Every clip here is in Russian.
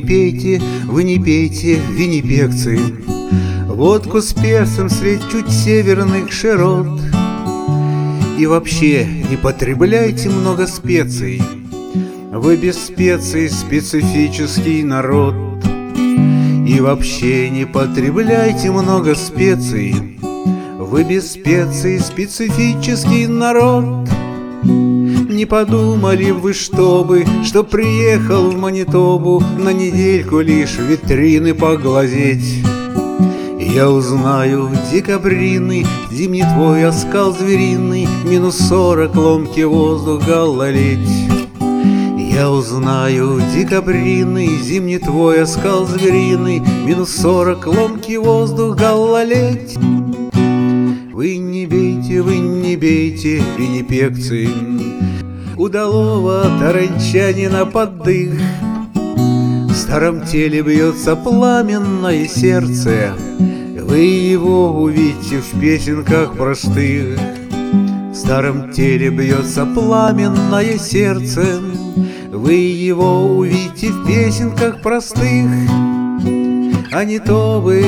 пейте, вы не пейте, виннипегцы, водку с перцем средь чуть северных широт. И вообще не потребляйте много специй, вы без специй специфический народ. И вообще не потребляйте много специй, вы без специй специфический народ. Не подумали вы, что приехал в Манитобу на недельку лишь витрины поглазеть? Я узнаю декабрины, зимний твой оскал звериный, минус 40 ломки воздух гололедь. Я узнаю декабрины, зимний твой оскал звериный, минус 40 ломки воздух гололедь. Вы не бейте, виннипегцы, удалого таранчанина под дых. В старом теле бьется пламенное сердце, вы его увидите в песенках простых. В старом теле бьется пламенное сердце, вы его увидите в песенках простых. А не то бы,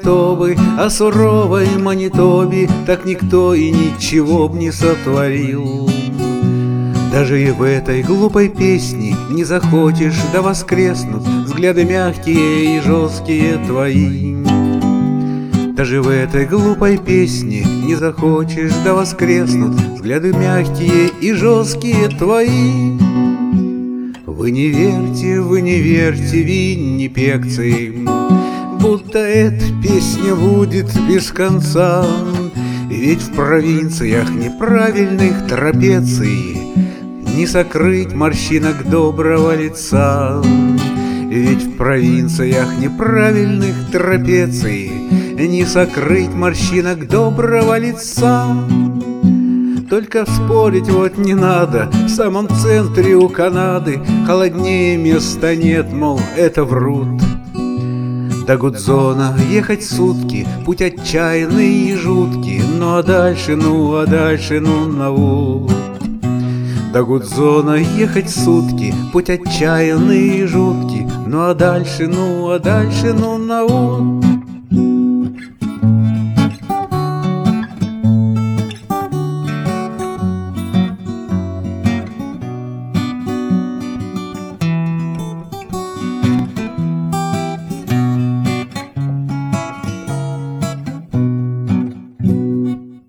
о суровой Манитобе так никто и ничего б не сотворил. Даже и в этой глупой песне не захочешь, да воскреснут взгляды мягкие и жесткие твои. Даже в этой глупой песне не захочешь, да воскреснут взгляды мягкие и жесткие твои. Вы не верьте, виннипегцы, будто эта песня будет без конца. Ведь в провинциях неправильных трапеций не сокрыть морщинок доброго лица. Ведь в провинциях неправильных трапеций не сокрыть морщинок доброго лица. Только спорить вот не надо, в самом центре у Канады холоднее места нет, мол, это врут. До Гудзона ехать сутки, путь отчаянный и жуткий, ну а дальше, ну на вот. До Гудзона ехать сутки, путь отчаянный и жуткий, ну а дальше, ну на вот.